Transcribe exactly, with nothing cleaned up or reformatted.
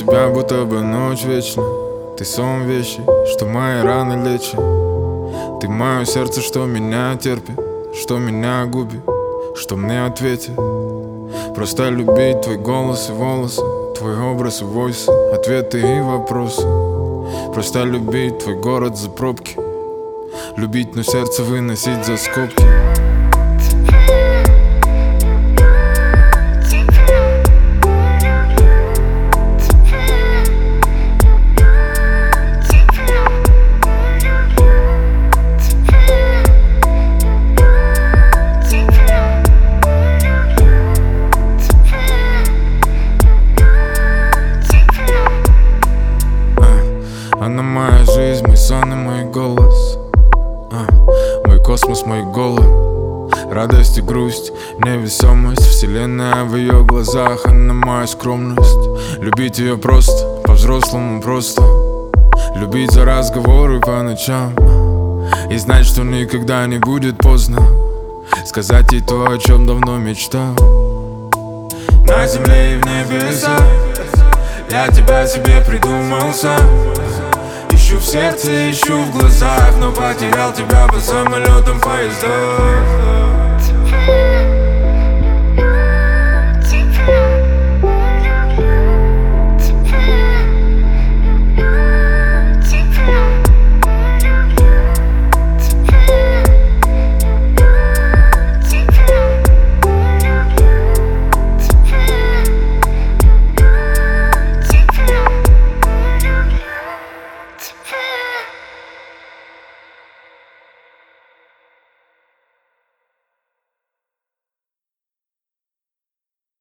тебя будто бы ночь вечна. Ты сон вещи, что мои раны лечит. Ты мое сердце, что меня терпит, что меня губит, что мне ответит. Просто любить твой голос и волосы, твой образ и войсы, ответы и вопросы. Просто любить твой город за пробки, любить, но сердце выносить за скобки. Она моя жизнь, мой сон и мой голос, а, мой космос, мой голод. Радость и грусть, невесомость, вселенная в ее глазах. Она моя скромность. Любить ее просто, по-взрослому просто. Любить за разговоры по ночам и знать, что никогда не будет поздно сказать ей то, о чем давно мечтал. На земле и в небесах я тебя себе придумал сам. Ищу в сердце, ищу в глазах, но потерял тебя по самолетам, поездах.